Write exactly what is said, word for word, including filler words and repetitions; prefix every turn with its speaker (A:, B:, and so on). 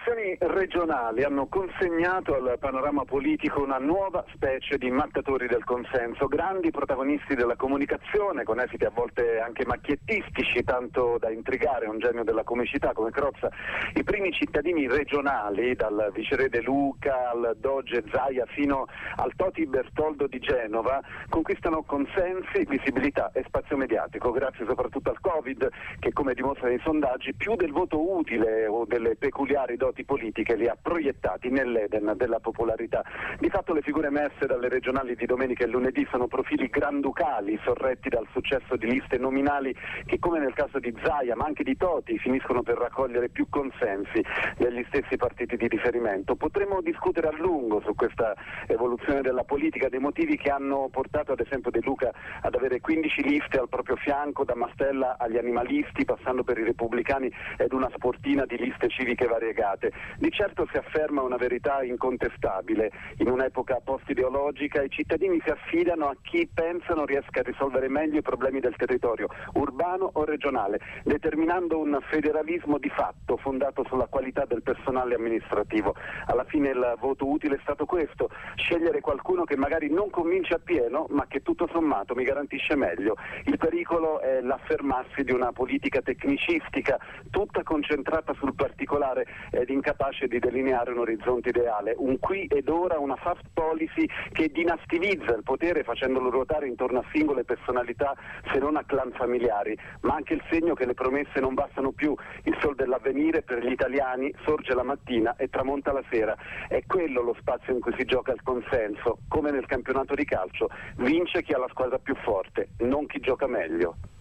A: elezioni regionali hanno consegnato al panorama politico una nuova specie di mattatori del consenso, grandi protagonisti della comunicazione, con esiti a volte anche macchiettistici, tanto da intrigare un genio della comicità come Crozza. I primi cittadini regionali, dal viceré De Luca al doge Zaia fino al Toti Bertoldo di Genova, conquistano consensi, visibilità e spazio mediatico, grazie soprattutto al Covid, che, come dimostrano i sondaggi, più del voto utile o delle peculiari doti politiche li ha proiettati nell'Eden della popolarità. Di fatto le figure emerse dalle regionali di domenica e lunedì sono profili granducali sorretti dal successo di liste nominali che, come nel caso di Zaia ma anche di Toti, finiscono per raccogliere più consensi degli stessi partiti di riferimento. Potremmo discutere a lungo su questa evoluzione della politica, dei motivi che hanno portato ad esempio De Luca ad avere quindici liste al proprio fianco, da Mastella agli animalisti, passando per i repubblicani ed una sportina di liste civiche variegate. Di certo si afferma una verità incontestabile: in un'epoca post-ideologica i cittadini si affidano a chi pensano riesca a risolvere meglio i problemi del territorio, urbano o regionale, determinando un federalismo di fatto fondato sulla qualità del personale amministrativo. Alla fine il voto utile è stato questo: scegliere qualcuno che magari non convince appieno, ma che tutto sommato mi garantisce meglio. Il pericolo è l'affermarsi di una politica tecnicistica, tutta concentrata sul particolare ed incapace di delineare un orizzonte ideale, un qui ed ora, una fast policy che dinastivizza il potere facendolo ruotare intorno a singole personalità se non a clan familiari, ma anche il segno che le promesse non bastano più. Il sol dell'avvenire per gli italiani sorge la mattina e tramonta la sera. È quello lo spazio in cui si gioca il consenso. Come nel campionato di calcio, vince chi ha la squadra più forte, non chi gioca meglio.